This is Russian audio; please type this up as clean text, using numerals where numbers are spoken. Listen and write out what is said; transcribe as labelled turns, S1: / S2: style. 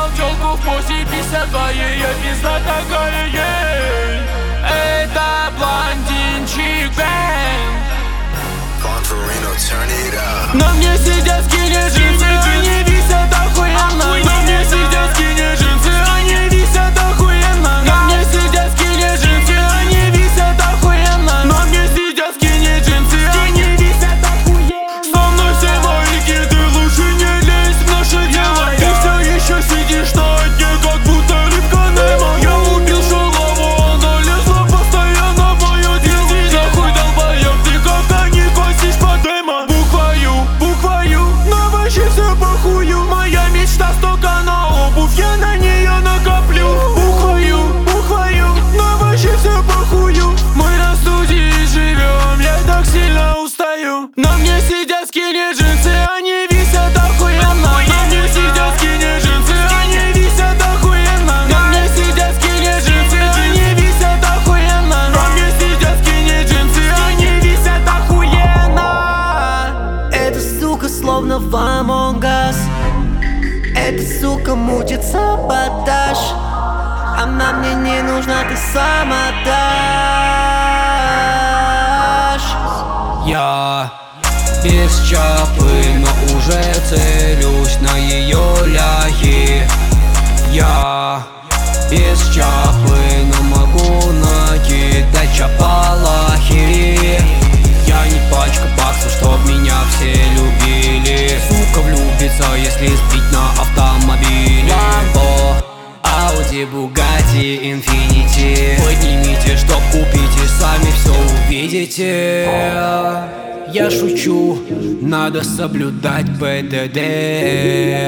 S1: Видел тёлку в позе 52, ее пизда такая ей. Это блондинчик Бен. На мне сидят скини джинсы, они висят охуенно. На мне сидят скини джинсы, они висят охуенно. На мне сидят скини джинсы, они висят охуенно. На мне сидят скини джинсы, они висят охуенно. Со мной все моряки, ты лучше не лезь в наше дело. Ты все еще сидишь на дне, как будто рыбка Немо. Я убил Шалаву, она лезла постоянно в мое дело. Нахуй долбоёб, ты как-то не косишь по демо. Буквою, но вообще все похую. Моя мечта столько на обувь, я на нее накоплю. Буквою, но вообще все похую. Мы на студии живем, я так сильно устаю. На мне сидят скини джинсы, они висят охуенно. На мне сидят скини джинсы, они висят охуенно. На мне сидят скини джинсы, они висят охуенно. На мне сидят скини джинсы, они висят охуенно.
S2: Эта сука словно в Among Us. Эта сука мутит саботаж. Она мне не нужна, ты сам отдашь.
S3: Я без чапы, но уже целюсь на ее ляги. Я без чапы, но могу накидать чапалахи. Я не пачка баксов, чтоб меня все любили. Сука влюбится, если сбить на автомобиле. Ламбо, Ауди, Бугатти, Инфинити. Поднимите, чтоб купить, и сами все увидите. Я шучу, надо соблюдать ПДД.